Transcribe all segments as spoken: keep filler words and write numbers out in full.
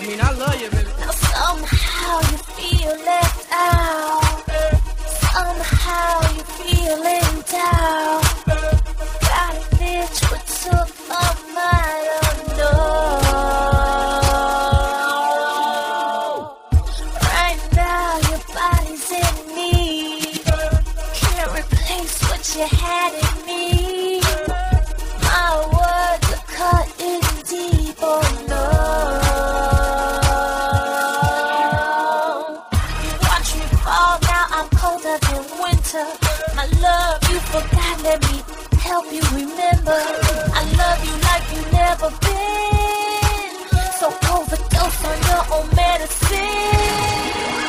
mean, I love you, baby. Now somehow you feel left out. Somehow you feeling down. Got an itch but took my mind. Oh no. Right now your body's in need. Can't replace what you had in me. My words are cutting deep. Oh no. You watch me fall, now I'm colder than winter. My love, you forgot, let me help you remember. I love you like you never been. So overdose on your own medicine.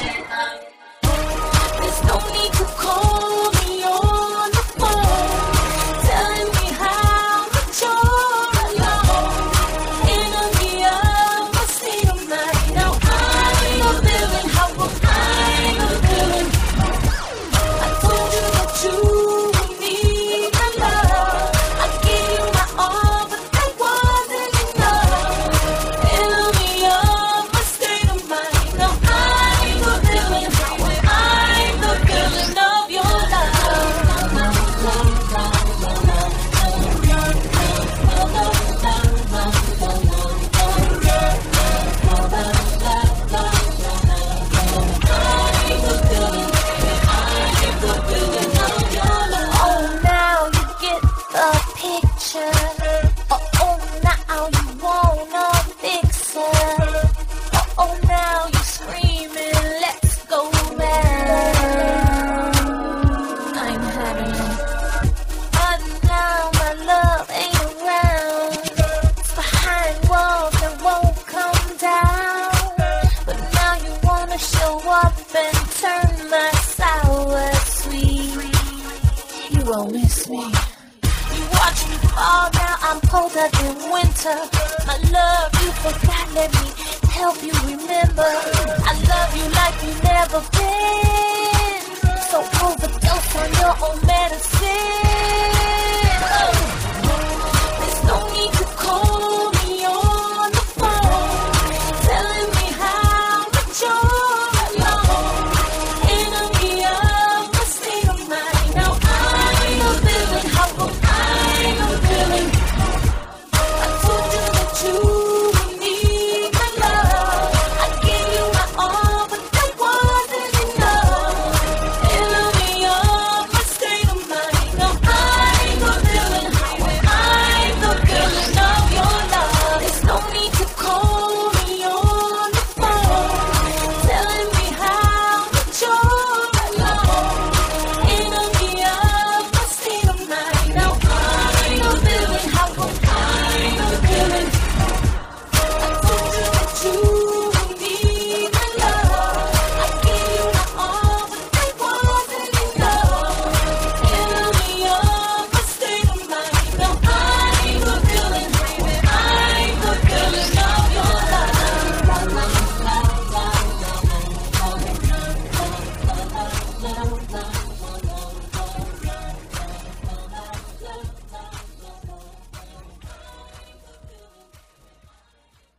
There's no need to call me on the phone, telling me how much you're alone. Enemy of my state of mind. Now I'm a villain, how am I a villain? I told you that you would need my love. I gave you my all, but that wasn't enough. Enemy of my state of mind. Now I'm a villain, how am I the villain of your Oh, now you get the picture. Oh, oh, now you wanna fix it. Oh, oh, now you screaming, let's go back. I'm having it. But now my love ain't around. It's behind walls that won't come down. But now you wanna show up and turn my sour sweet. You won't miss me. You watch me fall, now I'm colder than winter. My love, you forgot, let me help you remember. I love you like you never been. So overdose on your own medicine.